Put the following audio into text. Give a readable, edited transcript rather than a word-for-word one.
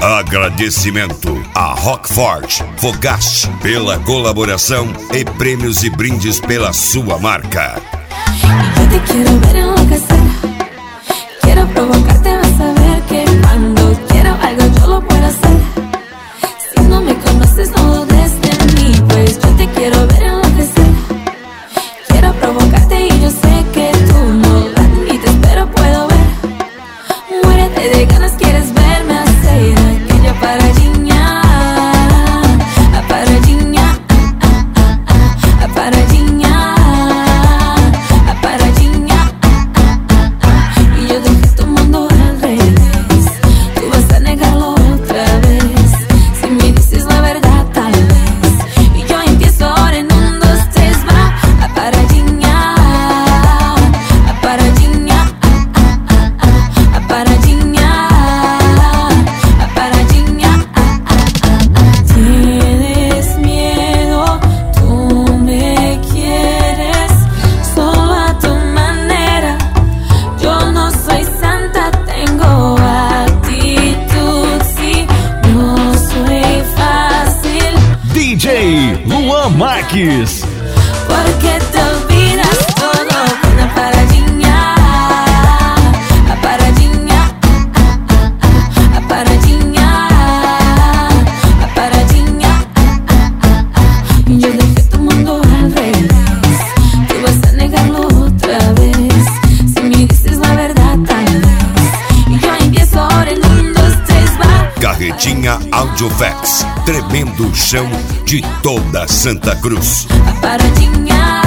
Agradecimento a Rockford Fogast pela colaboração e prêmios e brindes pela sua marca. Yo te quiero ver enloquecer, quiero provocarte, vas a ver que cuando quiero algo yo lo puedo hacer. Si no me conoces no dudes de mí, pues yo te quiero ver enloquecer. Quiero provocarte y yo sé que tú no vas y te espero, puedo ver. Muérete de ganas, quieres verme hacer aquella paradinha, a paradinha, a paradinha. Y yo dejé tu mundo al revés, tú vas a negarlo otra vez. Si me dices la verdad tal vez, y yo empiezo ahora en 1, 2, 3, va. A paradinha, a paradinha, a paradinha, a paradinha. Tienes miedo, tú me quieres solo a tu manera. Yo no soy santa, tengo actitud, sí, no soy fácil. DJ Luan Marques. Porque te olvidas todo con la paradinha, a paradinha, a paradinha, a paradinha. Yo dejé tu mundo al revés, tú vas a negarlo otra vez. Si me dices la verdad tal vez, y yo empiezo ahora en 1, 2, 3, va. Carretinha Audiovex, tremendo chão de toda Santa Cruz. A paradinha.